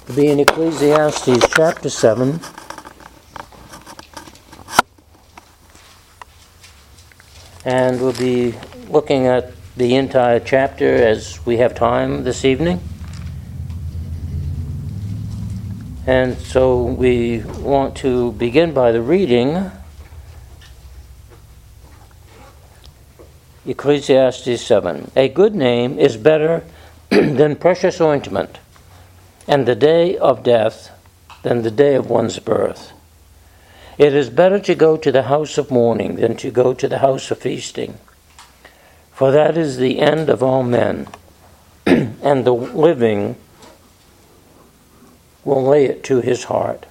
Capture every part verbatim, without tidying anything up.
to be in Ecclesiastes chapter seven. And we'll be looking at the entire chapter as we have time this evening. And so we want to begin by the reading. Ecclesiastes seven. A good name is better than precious ointment, and the day of death than the day of one's birth. It is better to go to the house of mourning than to go to the house of feasting, for that is the end of all men, and the living will lay it to his heart.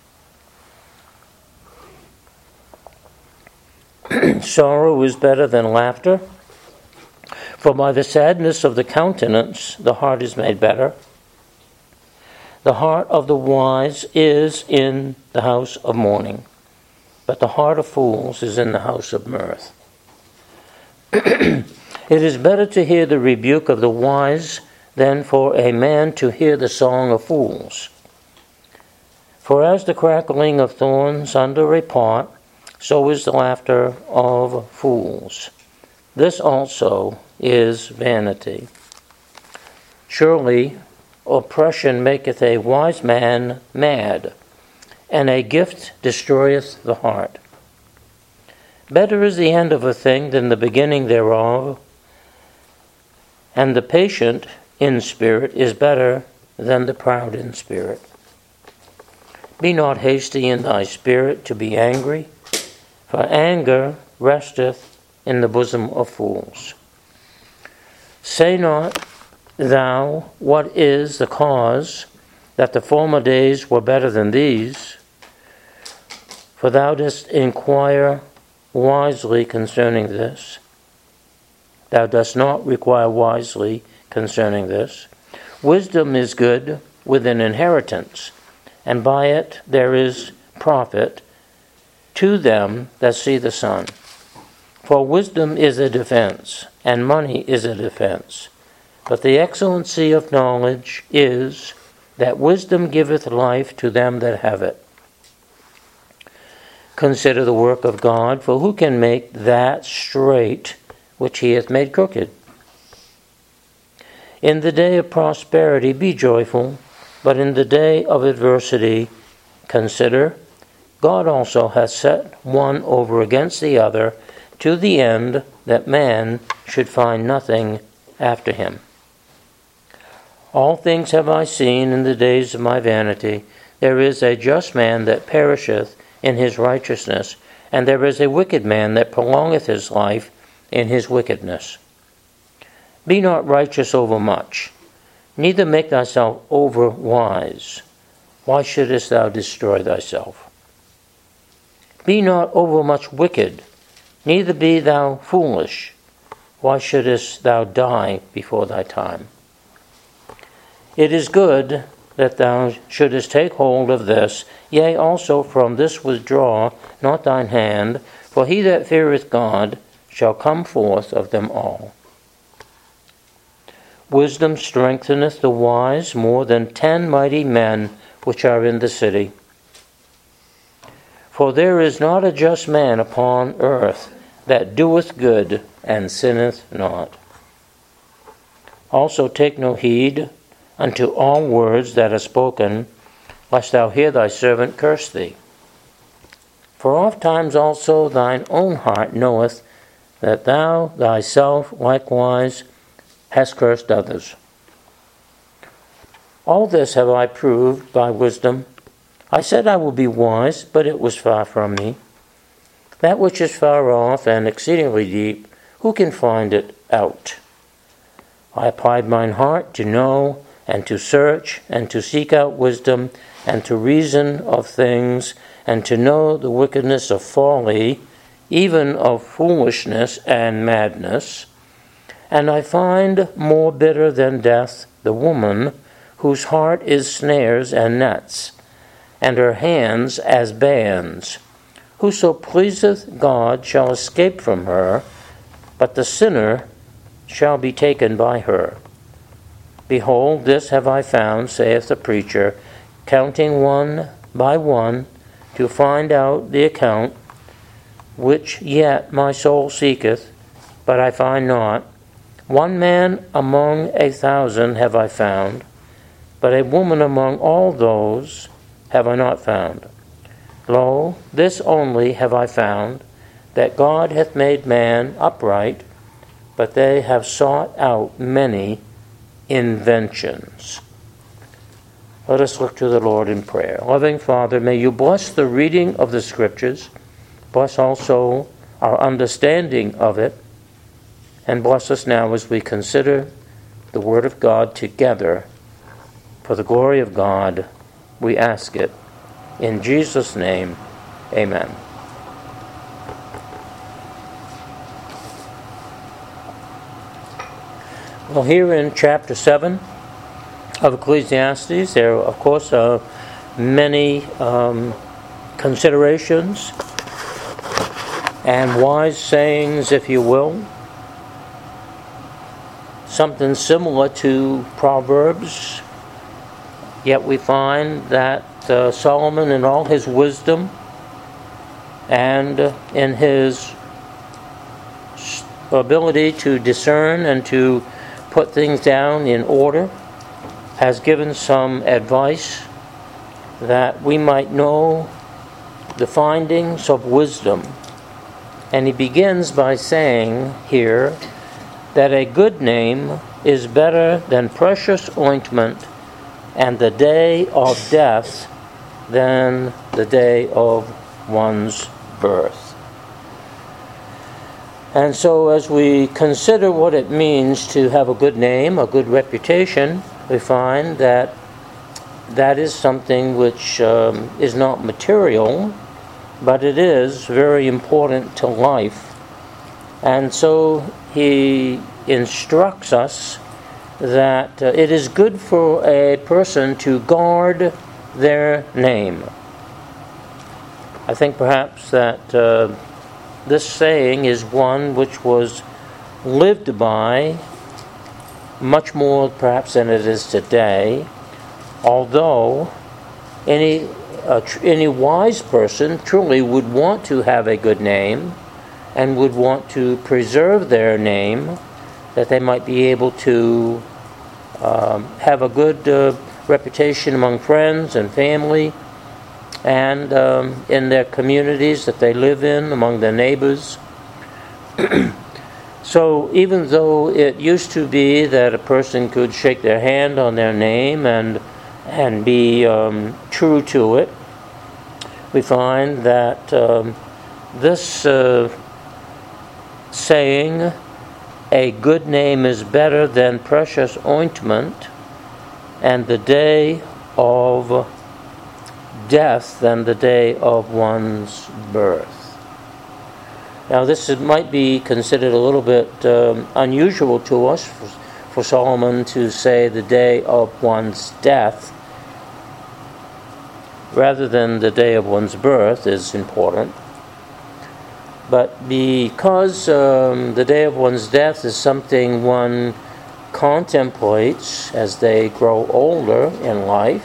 Sorrow is better than laughter, for by the sadness of the countenance the heart is made better. The heart of the wise is in the house of mourning, but the heart of fools is in the house of mirth. It is better to hear the rebuke of the wise than for a man to hear the song of fools. For as the crackling of thorns under a pot, so is the laughter of fools. This also is vanity. Surely oppression maketh a wise man mad, and a gift destroyeth the heart. Better is the end of a thing than the beginning thereof, and the patient in spirit is better than the proud in spirit. Be not hasty in thy spirit to be angry, for anger resteth in the bosom of fools. Say not thou, what is the cause that the former days were better than these? For thou dost inquire wisely concerning this. Thou dost not require wisely concerning this. Wisdom is good with an inheritance, and by it there is profit to them that see the sun. For wisdom is a defense, and money is a defense. But the excellency of knowledge is that wisdom giveth life to them that have it. Consider the work of God, for who can make that straight which he hath made crooked? In the day of prosperity be joyful, but in the day of adversity consider, God also hath set one over against the other, to the end that man should find nothing after him. All things have I seen in the days of my vanity. There is a just man that perisheth in his righteousness, and there is a wicked man that prolongeth his life in his wickedness. Be not righteous over much, neither make thyself over wise. Why shouldest thou destroy thyself? Be not over much wicked, neither be thou foolish. Why shouldest thou die before thy time? It is good that thou shouldest take hold of this, yea, also from this withdraw not thine hand, for he that feareth God shall come forth of them all. Wisdom strengtheneth the wise more than ten mighty men which are in the city. For there is not a just man upon earth that doeth good and sinneth not. Also take no heed unto all words that are spoken, lest thou hear thy servant curse thee. For oft times also thine own heart knoweth that thou thyself likewise hast cursed others. All this have I proved by wisdom. I said I will be wise, but it was far from me. That which is far off and exceedingly deep, who can find it out? I applied mine heart to know and to search and to seek out wisdom and to reason of things and to know the wickedness of folly, even of foolishness and madness. And I find more bitter than death the woman whose heart is snares and nets, and her hands as bands. Whoso pleaseth God shall escape from her, but the sinner shall be taken by her. Behold, this have I found, saith the preacher, counting one by one, to find out the account, which yet my soul seeketh, but I find not. One man among a thousand have I found, but a woman among all those have I not found. Lo, this only have I found, that God hath made man upright, but they have sought out many inventions. Let us look to the Lord in prayer. Loving Father, may you bless the reading of the Scriptures, bless also our understanding of it, and bless us now as we consider the Word of God together. For the glory of God, we ask it. In Jesus' name, amen. Well, here in chapter seven of Ecclesiastes, there, of course, are many um, considerations and wise sayings, if you will. Something similar to Proverbs, yet we find that uh, Solomon, in all his wisdom and uh, in his ability to discern and to put things down in order, has given some advice that we might know the findings of wisdom. And he begins by saying here that a good name is better than precious ointment, and the day of death than the day of one's birth. And so as we consider what it means to have a good name, a good reputation, we find that that is something which um, is not material, but it is very important to life. And so he instructs us that uh, it is good for a person to guard their name. I think perhaps that uh, this saying is one which was lived by much more perhaps than it is today, although any uh, tr- any wise person truly would want to have a good name and would want to preserve their name, that they might be able to um, have a good uh, reputation among friends and family, and um, in their communities that they live in, among their neighbors. So even though it used to be that a person could shake their hand on their name and and be um, true to it, we find that um, this uh, saying, a good name is better than precious ointment, and the day of death than the day of one's birth. Now this is, might be considered a little bit um, unusual to us for, for Solomon to say the day of one's death rather than the day of one's birth is important. But because um, the day of one's death is something one contemplates as they grow older in life,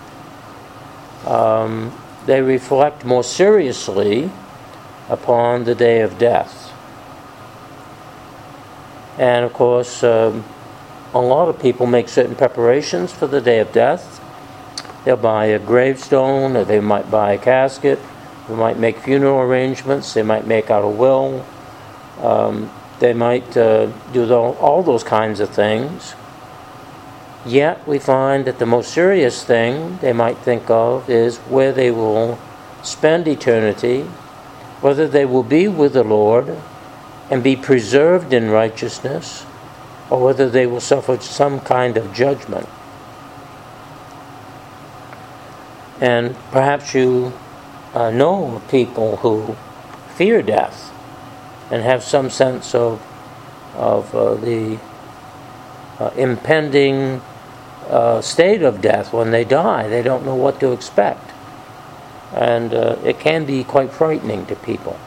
um, they reflect more seriously upon the day of death. And of course, um, a lot of people make certain preparations for the day of death. They'll buy a gravestone, or they might buy a casket. They might make funeral arrangements. They might make out a will. Um, they might uh, do the, all those kinds of things. Yet we find that the most serious thing they might think of is where they will spend eternity, whether they will be with the Lord and be preserved in righteousness, or whether they will suffer some kind of judgment. And perhaps you uh, know people who fear death and have some sense of of uh, the uh, impending uh, state of death when they die. They don't know what to expect. And uh, it can be quite frightening to people.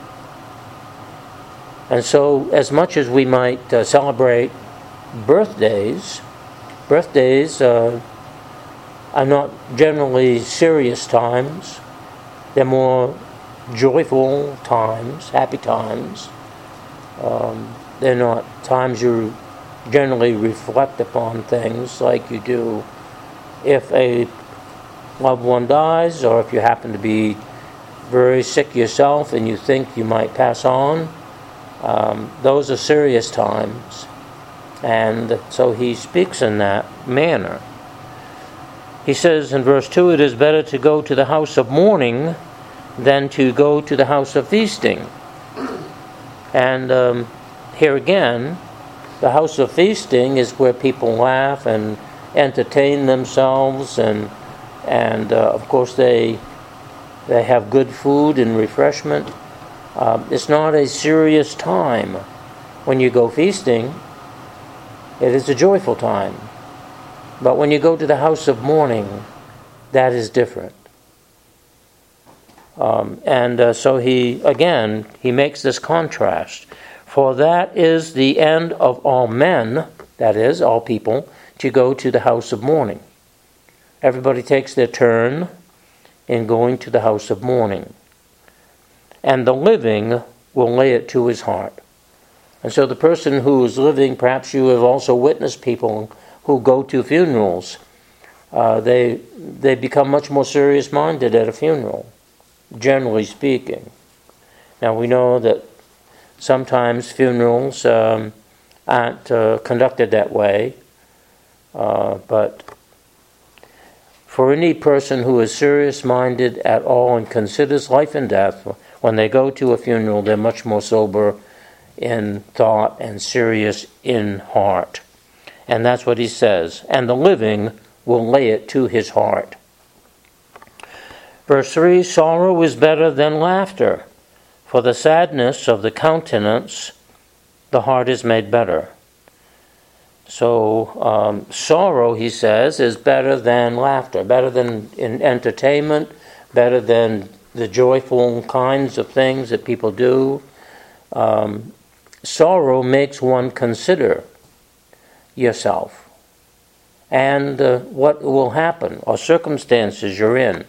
And so, as much as we might uh, celebrate birthdays, Birthdays uh, are not generally serious times. They're more joyful times, happy times. Um, they're not times you generally reflect upon things like you do if a loved one dies, or if you happen to be very sick yourself and you think you might pass on. Um, those are serious times. And so he speaks in that manner. He says in verse two, it is better to go to the house of mourning than to go to the house of feasting. And um, here again, the house of feasting is where people laugh and entertain themselves, and and uh, of course they they have good food and refreshment. Uh, it's not a serious time when you go feasting. It is a joyful time. But when you go to the house of mourning, that is different. Um, and uh, so he, again, he makes this contrast. For that is the end of all men, that is, all people, to go to the house of mourning. Everybody takes their turn in going to the house of mourning. And the living will lay it to his heart. And so the person who is living, perhaps you have also witnessed people who go to funerals. Uh, they they become much more serious-minded at a funeral, generally speaking. Now we know that sometimes funerals um, aren't uh, conducted that way, uh, but for any person who is serious-minded at all and considers life and death, when they go to a funeral, they're much more sober in thought and serious in heart. And that's what he says. And the living will lay it to his heart. Verse three, sorrow is better than laughter. For the sadness of the countenance, the heart is made better. So um, sorrow, he says, is better than laughter, better than in entertainment, better than the joyful kinds of things that people do. Um, sorrow makes one consider yourself and uh, what will happen or circumstances you're in.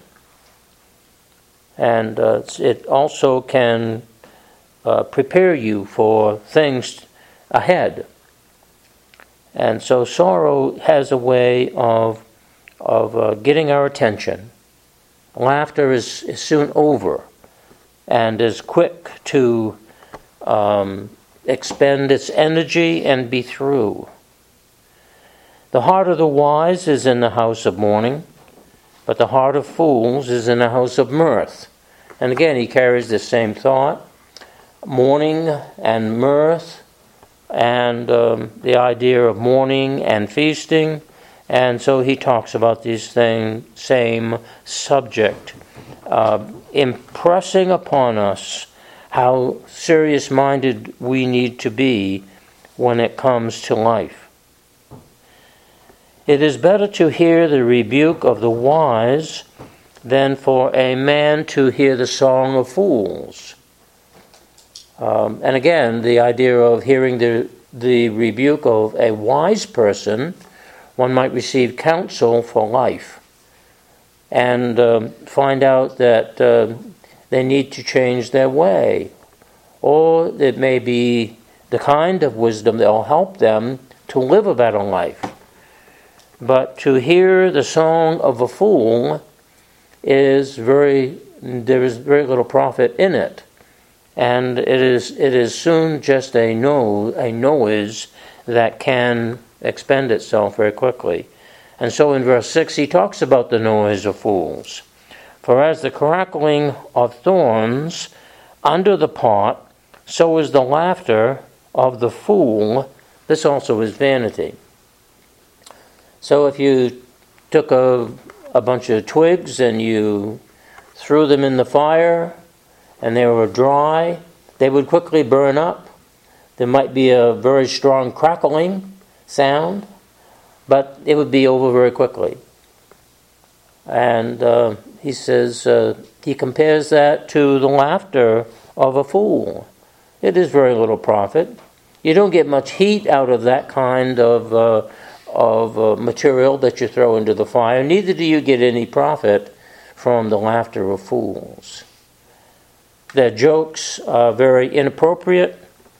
And uh, it also can uh, prepare you for things ahead. And so sorrow has a way of of uh, getting our attention. Laughter is, is soon over and is quick to um, expend its energy and be through. The heart of the wise is in the house of mourning, but the heart of fools is in the house of mirth. And again, he carries the same thought. Mourning and mirth, and um, the idea of mourning and feasting. And so he talks about these things, same subject, uh, impressing upon us how serious-minded we need to be when it comes to life. It is better to hear the rebuke of the wise than for a man to hear the song of fools. Um, and again, the idea of hearing the, the rebuke of a wise person, one might receive counsel for life and um, find out that uh, they need to change their way. Or it may be the kind of wisdom that will help them to live a better life. But to hear the song of a fool is very, there is very little profit in it. And it is it is soon just a no, a noise that can expend itself very quickly. And so in verse six he talks about the noise of fools. For as the crackling of thorns under the pot, so is the laughter of the fool. This also is vanity. So if you took a, a bunch of twigs and you threw them in the fire and they were dry, they would quickly burn up. There might be a very strong crackling sound, but it would be over very quickly. And uh, he says, uh, he compares that to the laughter of a fool. It is very little profit. You don't get much heat out of that kind of uh, of uh, material that you throw into the fire, neither do you get any profit from the laughter of fools. Their jokes are very inappropriate,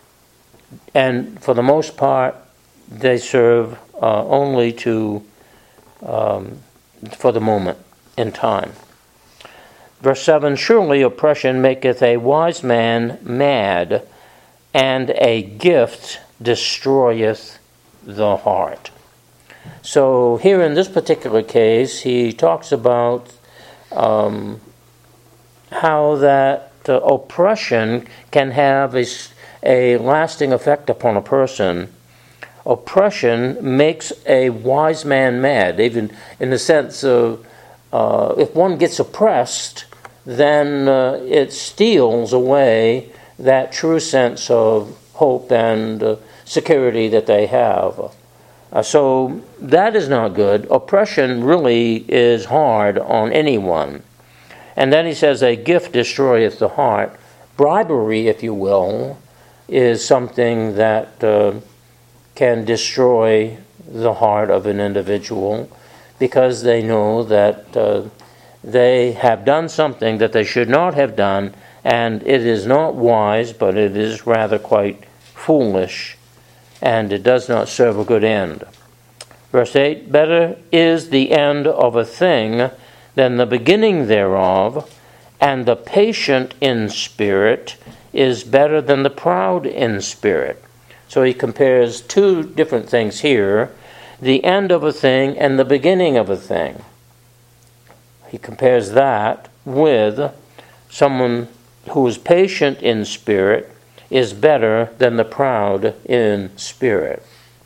and for the most part, they serve uh, only to um, for the moment in time. Verse seven, surely oppression maketh a wise man mad, and a gift destroyeth the heart. So here in this particular case, he talks about um, how that uh, oppression can have a, a lasting effect upon a person. Oppression makes a wise man mad, even in the sense of uh, if one gets oppressed, then uh, it steals away that true sense of hope and uh, security that they have. Uh, so that is not good. Oppression really is hard on anyone. And then he says, a gift destroyeth the heart. Bribery, if you will, is something that uh, can destroy the heart of an individual because they know that uh, they have done something that they should not have done, and it is not wise, but it is rather quite foolish, and it does not serve a good end. Verse eight, better is the end of a thing than the beginning thereof, and the patient in spirit is better than the proud in spirit. So he compares two different things here, the end of a thing and the beginning of a thing. He compares that with someone who is patient in spirit is better than the proud in spirit.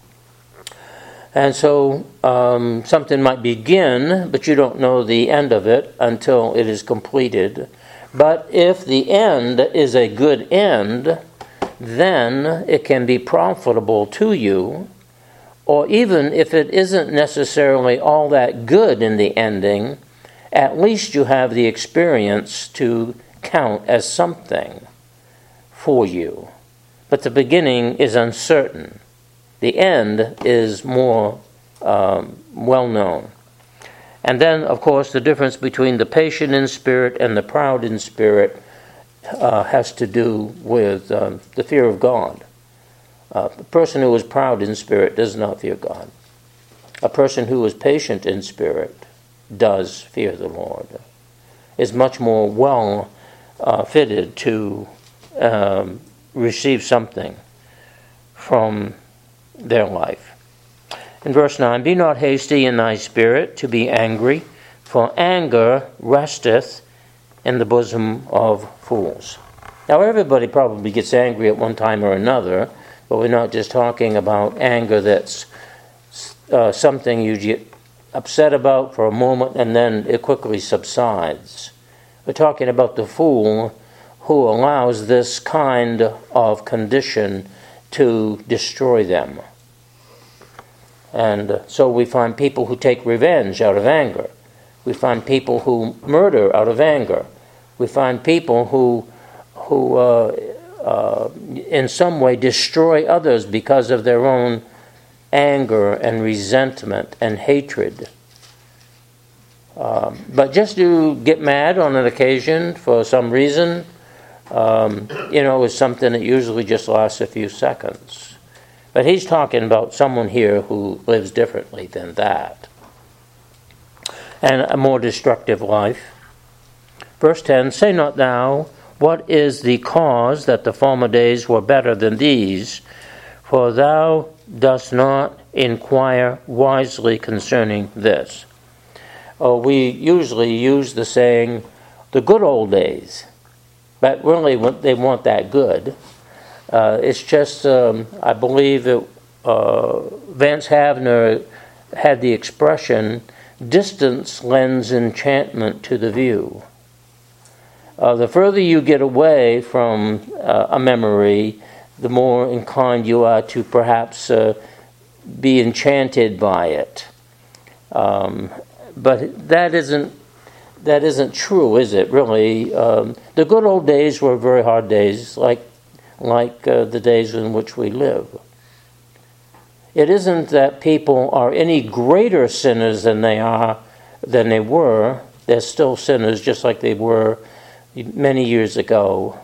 And so um, something might begin, but you don't know the end of it until it is completed. But if the end is a good end, then it can be profitable to you. Or even if it isn't necessarily all that good in the ending, at least you have the experience to count as something for you. But the beginning is uncertain. The end is more um, well known. And then, of course, the difference between the patient in spirit and the proud in spirit uh, has to do with um, the fear of God. Uh, a person who is proud in spirit does not fear God. A person who is patient in spirit does fear the Lord, is much more well uh, fitted to um, receive something from their life. In verse nine, be not hasty in thy spirit to be angry, for anger resteth in the bosom of fools. Now everybody probably gets angry at one time or another, but we're not just talking about anger that's uh, something you get upset about for a moment and then it quickly subsides. We're talking about the fool who allows this kind of condition to destroy them. And so we find people who take revenge out of anger. We find people who murder out of anger. We find people who, who uh, uh, in some way destroy others because of their own anger and resentment and hatred. Um, but just to get mad on an occasion for some reason, um, you know, is something that usually just lasts a few seconds. But he's talking about someone here who lives differently than that. And a more destructive life. Verse ten, say not thou, what is the cause that the former days were better than these? For thou dost not inquire wisely concerning this. Oh, we usually use the saying, the good old days. But really, they weren't that good. Uh, it's just, um, I believe that uh, Vance Havner had the expression, distance lends enchantment to the view. Uh, the further you get away from uh, a memory, the more inclined you are to perhaps uh, be enchanted by it. Um, but that isn't that isn't true, is it? Really, um, the good old days were very hard days, like like uh, the days in which we live. it isn't that people are any greater sinners than they are, than they were. They're still sinners just like they were many years ago.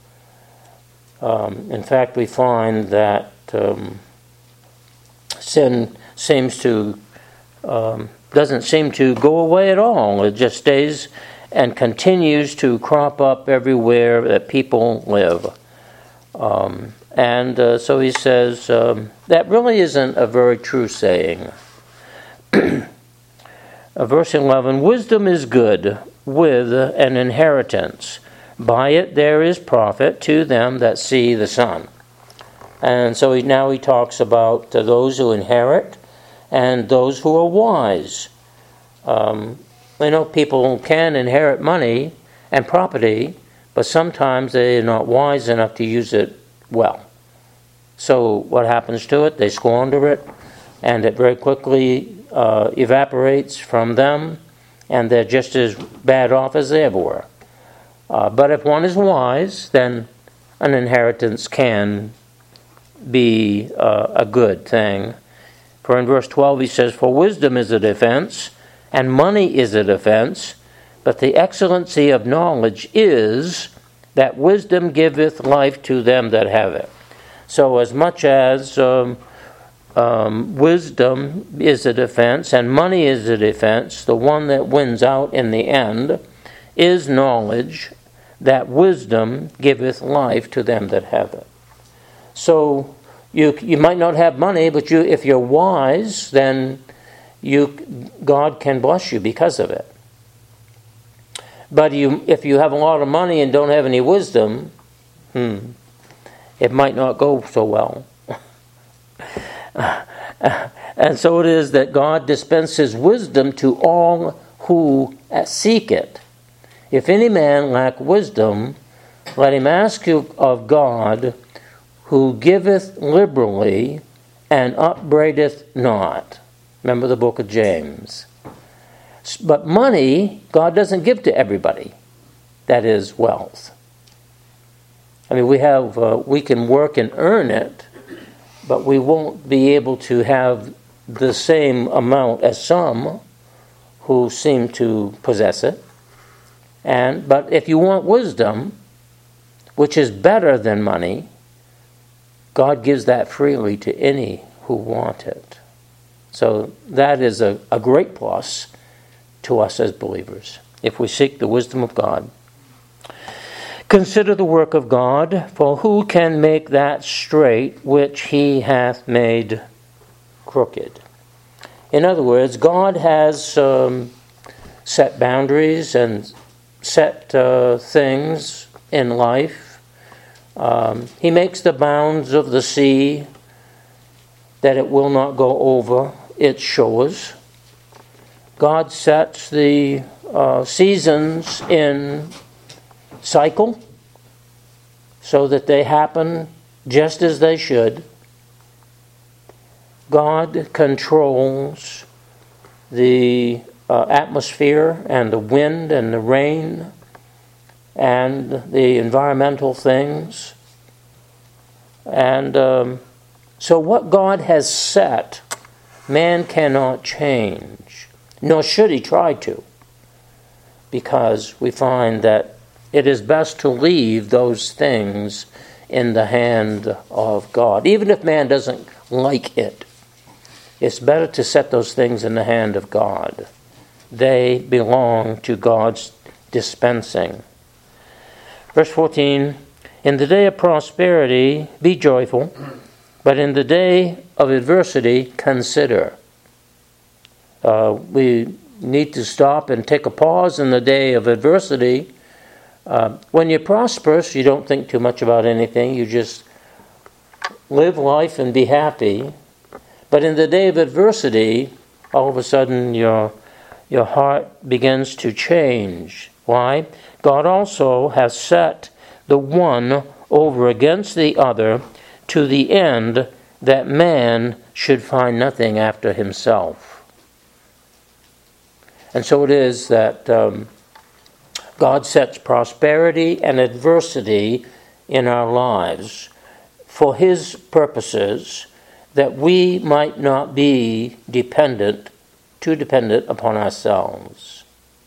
Um, in fact, we find that um, sin seems to um, doesn't seem to go away at all. It just stays and continues to crop up everywhere that people live. Um, and uh, so he says um, that really isn't a very true saying. uh, verse eleven, wisdom is good with an inheritance. By it there is profit to them that see the sun. And so he, now he talks about uh, those who inherit and those who are wise. Um, I know people can inherit money and property, but sometimes they are not wise enough to use it well. So what happens to it? They squander it, and it very quickly uh, evaporates from them, and they're just as bad off as they ever were. Uh, but if one is wise, then an inheritance can be uh, a good thing. For in verse twelve he says, "For wisdom is a defense, and money is a defense, but the excellency of knowledge is that wisdom giveth life to them that have it." So as much as um, um, wisdom is a defense and money is a defense, the one that wins out in the end is knowledge, that wisdom giveth life to them that have it. So you you might not have money, but you if you're wise, then you God can bless you because of it. But you if you have a lot of money and don't have any wisdom, hmm, it might not go so well. And so it is that God dispenses wisdom to all who seek it. If any man lack wisdom, let him ask of God, who giveth liberally and upbraideth not. Remember the book of James. But money, God doesn't give to everybody. That is wealth. I mean, we have uh, we can work and earn it, but we won't be able to have the same amount as some who seem to possess it. And but if you want wisdom, which is better than money, God gives that freely to any who want it. So that is a, a great plus to us as believers, if we seek the wisdom of God. Consider the work of God, for who can make that straight which he hath made crooked? In other words, God has um, set boundaries and set uh, things in life. Um, he makes the bounds of the sea that it will not go over its shores. God sets the uh, seasons in cycle so that they happen just as they should. God controls the uh, atmosphere and the wind and the rain and the environmental things. And um, so what God has set, man cannot change, nor should he try to, because we find that it is best to leave those things in the hand of God. Even if man doesn't like it, it's better to set those things in the hand of God. They belong to God's dispensing. Verse fourteen, in the day of prosperity, be joyful, but in the day of adversity, consider. Uh, we need to stop and take a pause in the day of adversity. Uh, when you're prosperous, you don't think too much about anything. You just live life and be happy. But in the day of adversity, all of a sudden your your heart begins to change. Why? God also has set the one over against the other to the end that man should find nothing after himself. And so it is that um, God sets prosperity and adversity in our lives for his purposes, that we might not be dependent, too dependent upon ourselves.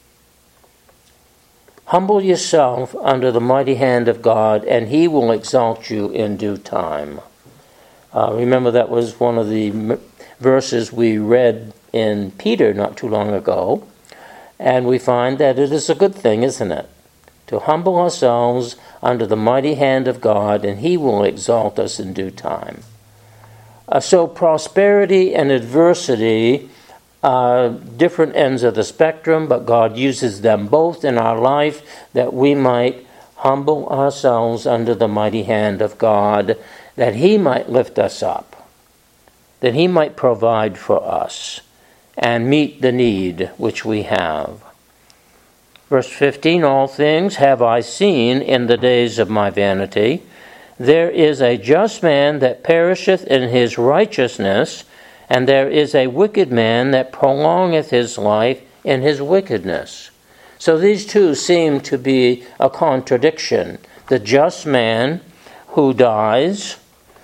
Humble yourself under the mighty hand of God, and he will exalt you in due time. Uh, remember, that was one of the m- verses we read in Peter not too long ago, and we find that it is a good thing, isn't it? To humble ourselves under the mighty hand of God, and he will exalt us in due time. Uh, so prosperity and adversity are different ends of the spectrum, but God uses them both in our life that we might humble ourselves under the mighty hand of God, that he might lift us up, that he might provide for us and meet the need which we have. Verse fifteen, all things have I seen in the days of my vanity. There is a just man that perisheth in his righteousness, and there is a wicked man that prolongeth his life in his wickedness. So these two seem to be a contradiction. The just man who dies,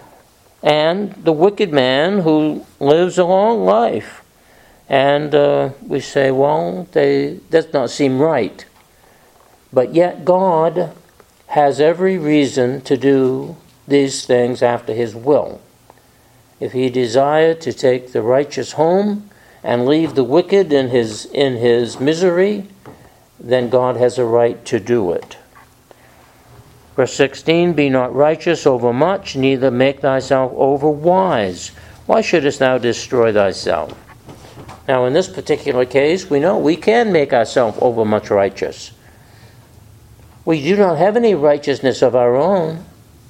and the wicked man who lives a long life. And uh, we say, well, they does not seem right. But yet God has every reason to do these things after his will. If he desired to take the righteous home and leave the wicked in his in his misery, then God has a right to do it. Verse sixteen, be not righteous over much, neither make thyself over wise. Why shouldest thou destroy thyself? Now, in this particular case, we know we can make ourselves over much righteous. We do not have any righteousness of our own.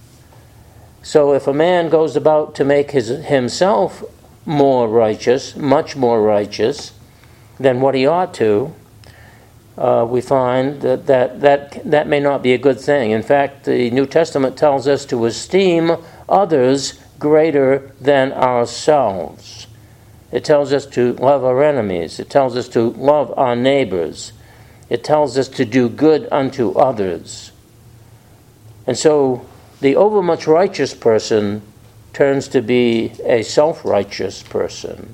So if a man goes about to make his, himself more righteous, much more righteous than what he ought to, uh, we find that, that that that may not be a good thing. In fact, the New Testament tells us to esteem others greater than ourselves. It tells us to love our enemies. It tells us to love our neighbors. It tells us to do good unto others. And so the overmuch righteous person turns to be a self-righteous person.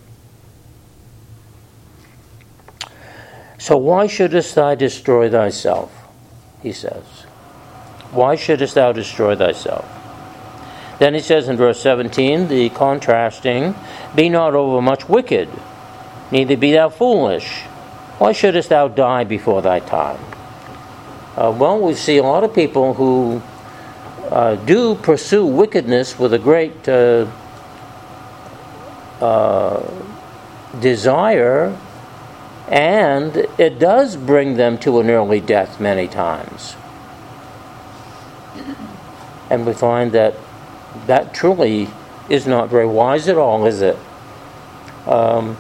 So why shouldest thou destroy thyself? He says. Why shouldest thou destroy thyself? Then he says in verse seventeen, the contrasting, be not overmuch wicked, neither be thou foolish. Why shouldest thou die before thy time? Uh, well, we see a lot of people who uh, do pursue wickedness with a great uh, uh, desire, and it does bring them to an early death many times. And we find that that truly is not very wise at all, is it? Um,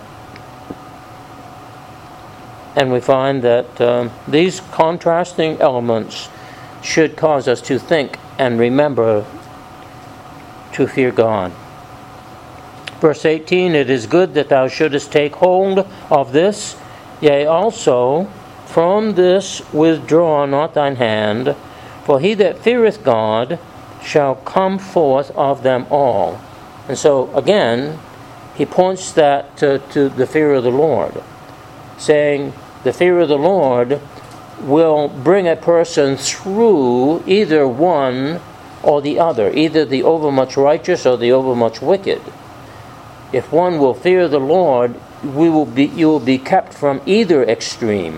and we find that um, these contrasting elements should cause us to think and remember to fear God. Verse eighteen, it is good that thou shouldest take hold of this, yea, also from this withdraw not thine hand, for he that feareth God shall come forth of them all. And so, again, he points that to, to the fear of the Lord, saying the fear of the Lord will bring a person through either one or the other, either the overmuch righteous or the overmuch wicked. If one will fear the Lord, we will be, you will be kept from either extreme.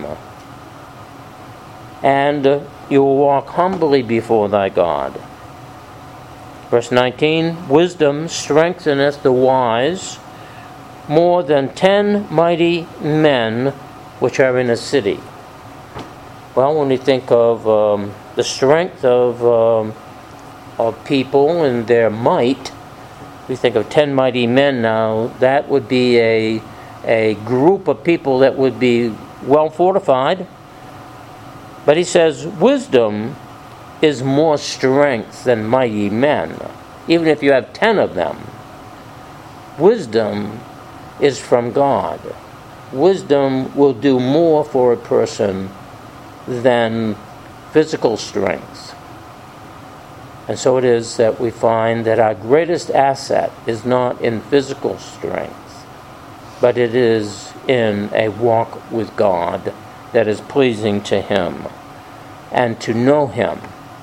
And you will walk humbly before thy God. Verse nineteen, wisdom strengtheneth the wise more than ten mighty men which are in a city. Well, when we think of um, the strength of um, of people and their might, we think of ten mighty men now. That would be a a group of people that would be well fortified. But he says wisdom is more strength than mighty men, even if you have ten of them. Wisdom is from God. Wisdom will do more for a person than physical strength. And so it is that we find that our greatest asset is not in physical strength, but it is in a walk with God that is pleasing to Him, and to know Him,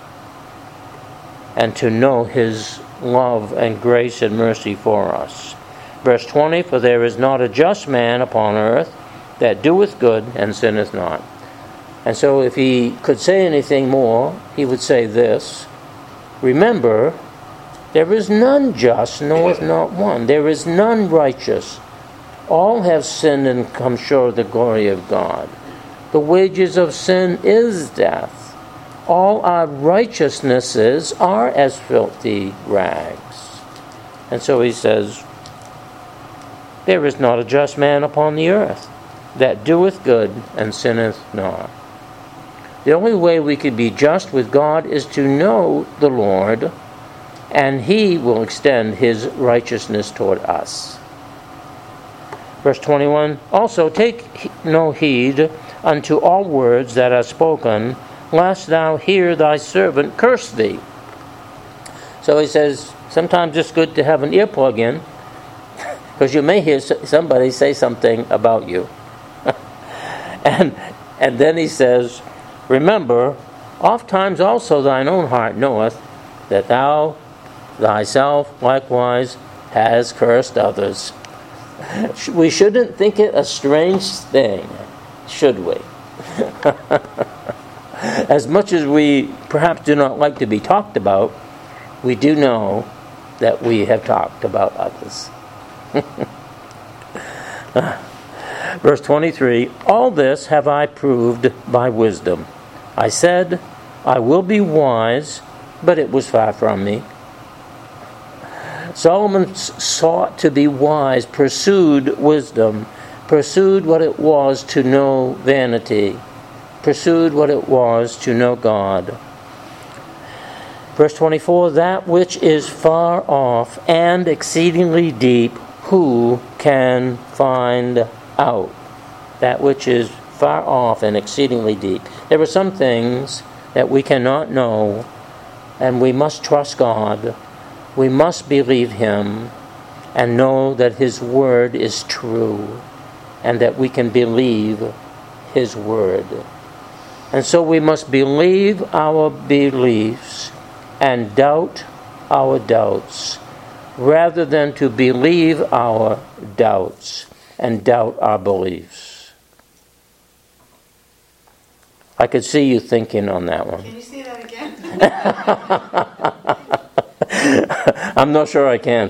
and to know His love and grace and mercy for us. Verse twenty, for there is not a just man upon earth that doeth good and sinneth not. And so if he could say anything more, he would say this: remember, there is none just, knoweth not one. There is none righteous. All have sinned and come short of the glory of God. The wages of sin is death. All our righteousnesses are as filthy rags. And so he says, there is not a just man upon the earth that doeth good and sinneth not. The only way we could be just with God is to know the Lord, and He will extend His righteousness toward us. Verse twenty-one, also take no heed unto all words that are spoken, lest thou hear thy servant curse thee. So he says, sometimes it's good to have an earplug in, because you may hear somebody say something about you. and and then he says, remember, oft times also thine own heart knoweth that thou thyself likewise has cursed others. We shouldn't think it a strange thing, should we? As much as we perhaps do not like to be talked about, we do know that we have talked about others. Verse twenty-three, all this have I proved by wisdom. I said, I will be wise, but it was far from me. Solomon sought to be wise, pursued wisdom, pursued what it was to know vanity, pursued what it was to know God. Verse twenty-four, that which is far off and exceedingly deep, who can find out? That which is far off and exceedingly deep. There are some things that we cannot know, and we must trust God. We must believe Him and know that His word is true, and that we can believe His word. And so we must believe our beliefs and doubt our doubts, rather than to believe our doubts and doubt our beliefs. I could see you thinking on that one. Can you say that again? I'm not sure I can.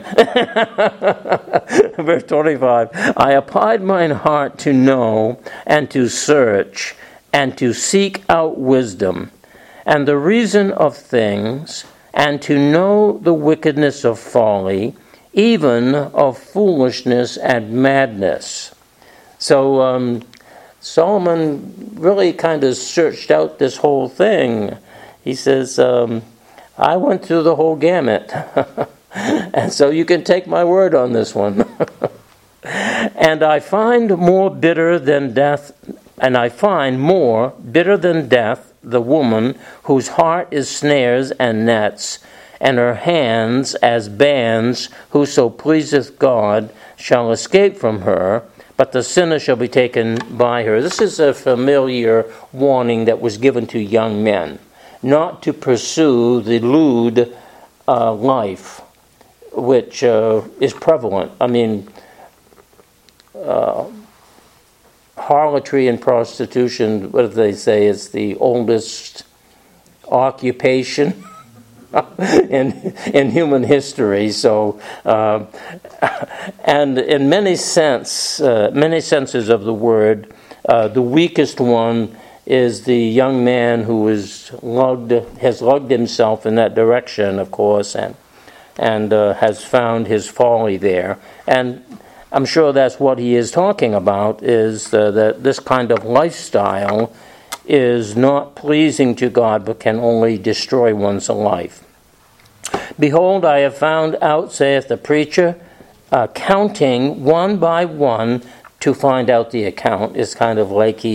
Verse twenty-five, I applied mine heart to know and to search and to seek out wisdom and the reason of things, and to know the wickedness of folly, even of foolishness and madness. So um, Solomon really kind of searched out this whole thing. He says, um, I went through the whole gamut. And so you can take my word on this one. And I find more bitter than death, and I find more bitter than death the woman whose heart is snares and nets, and her hands as bands, whoso pleaseth God shall escape from her, but the sinner shall be taken by her. This is a familiar warning that was given to young men, not to pursue the lewd uh, life, which uh, is prevalent. I mean, uh, harlotry and prostitution, what do they say, is the oldest occupation in in human history. So, uh, and in many sense, uh, many senses of the word, uh, the weakest one is the young man who is lugged, has lugged himself in that direction, of course, and and uh, has found his folly there. And I'm sure that's what he is talking about, is uh, that this kind of lifestyle is not pleasing to God, but can only destroy one's life. Behold, I have found out, saith the preacher, uh, counting one by one to find out the account. Is kind of like he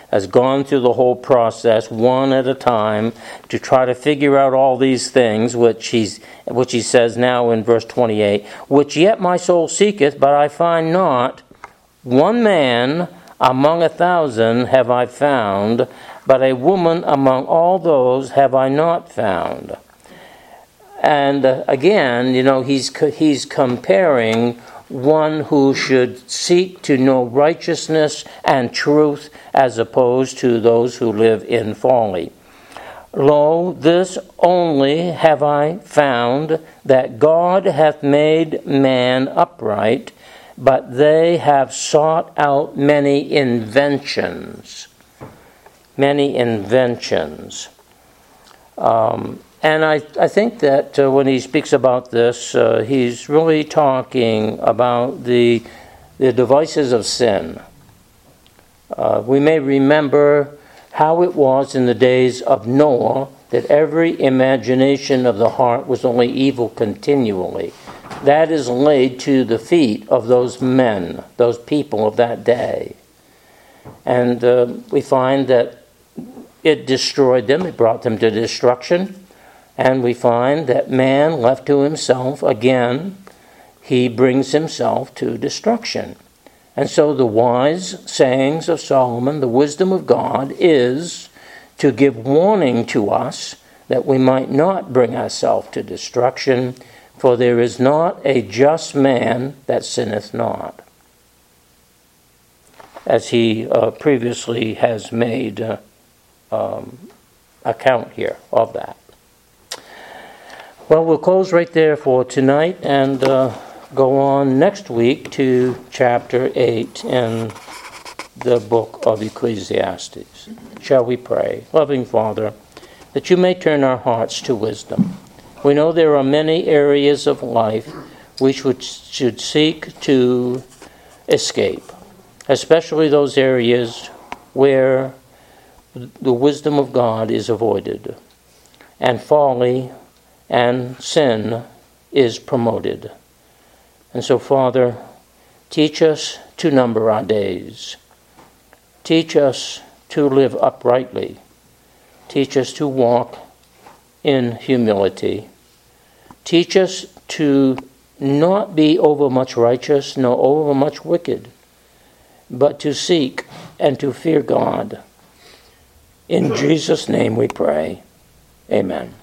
has gone through the whole process one at a time to try to figure out all these things, which he's which he says now in verse twenty-eight, which yet my soul seeketh, but I find not. One man among a thousand have I found, but a woman among all those have I not found. And uh, again, you know, he's he's comparing one who should seek to know righteousness and truth as opposed to those who live in folly. Lo, this only have I found, that God hath made man upright, but they have sought out many inventions. Many inventions. Um, and I, I think that uh, when he speaks about this, uh, he's really talking about the, the devices of sin. Uh, we may remember how it was in the days of Noah, that every imagination of the heart was only evil continually. That is laid to the feet of those men, those people of that day. And uh, we find that it destroyed them, it brought them to destruction. And we find that man, left to himself, again, he brings himself to destruction. And so the wise sayings of Solomon, the wisdom of God, is to give warning to us that we might not bring ourselves to destruction, for there is not a just man that sinneth not. As he uh, previously has made uh, um, account here of that. Well, we'll close right there for tonight and uh, go on next week to chapter eight in the book of Ecclesiastes. Shall we pray? Loving Father, that you may turn our hearts to wisdom. We know there are many areas of life which we should seek to escape, especially those areas where the wisdom of God is avoided, and folly and sin is promoted. And so, Father, teach us to number our days. Teach us to live uprightly. Teach us to walk in humility. Teach us to not be overmuch righteous nor overmuch wicked, but to seek and to fear God. In Jesus' name we pray. Amen.